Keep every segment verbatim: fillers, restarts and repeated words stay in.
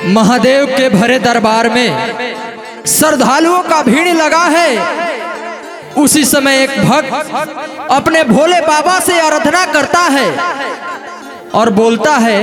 महादेव के भरे दरबार में श्रद्धालुओं का भीड़ लगा है। उसी समय एक भक्त अपने भोले बाबा से आराधना करता है और बोलता है,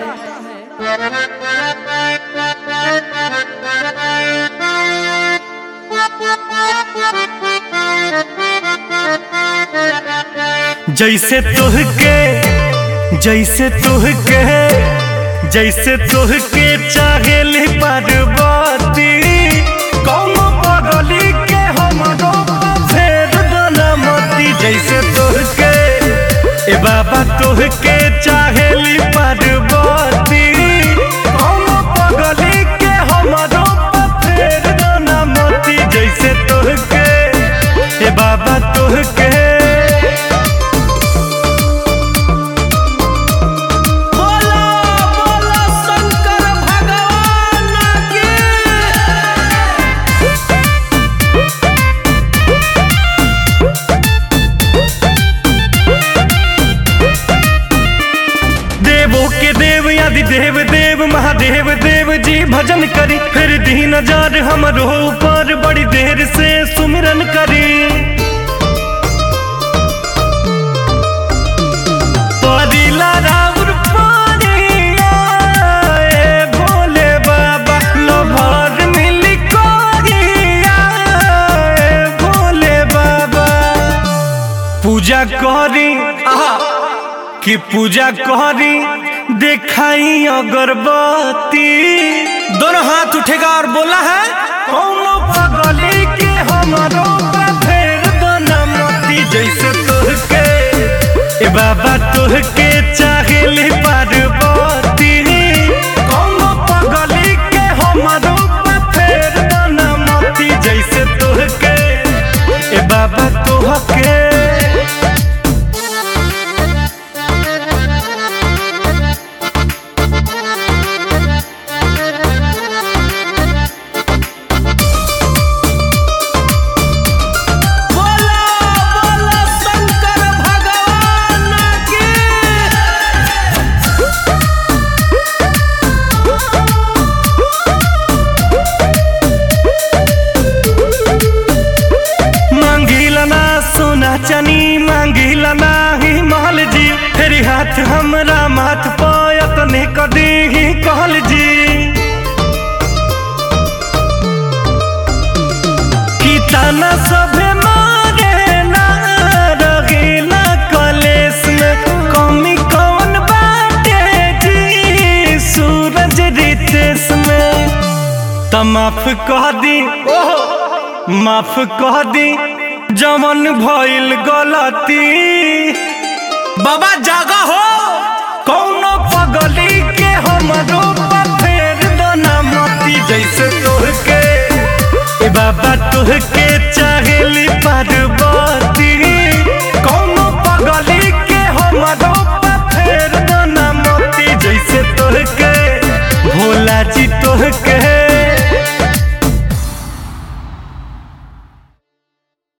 जैसे तुहके जैसे तुहके जैसे तुहके चाहेली पार्वती, कौन पगली के हमरो फेर दनमती। जैसे तुहके ए बाबा तुहके चाहेली पार्वती, कौन पगली के हमरो फेर दनमती। जैसे तुहके ए बाबा तुहके देव देव महादेव देव जी भजन करी, फिर दीन जार हमरो ऊपर बड़ी देर से सुमिरन करी। परिला राउर पानिया ए भोले बाबा, लोभर मिली कोरिया ए भोले बाबा। पूजा करी आहा कि पूजा करी दिखाई अगरबत्ती, दोनों हाथ उठेगा और बोला है, कौनो पगली के हमारो फेर दनमती। जैसे तुहके ए बाबा तुहके चाहेली पार्वती, कौनो पगली के हमारो फेर दनमती। जैसे तुहके ए बाबा तुहके चनी मांगिला नाही महल जी, फेरी हाथ हमरा माथ पायत ने कदी ही कहल जी। की ताना सभे मारे ना रगीला कलेस में, कमी कौन बाटे जी सूरज रितेश में। त माफ कह दी माफ कह दी जमन भइल गलती। बाबा जागा हो, कौनो पगली के हमरो फेर दनमती। जैसे तुहके ए बाबा तुहके चाहेली पार्वती, कौनो पगली के हमरो फेर दनमती। जैसे तुहके भोला जी तुहके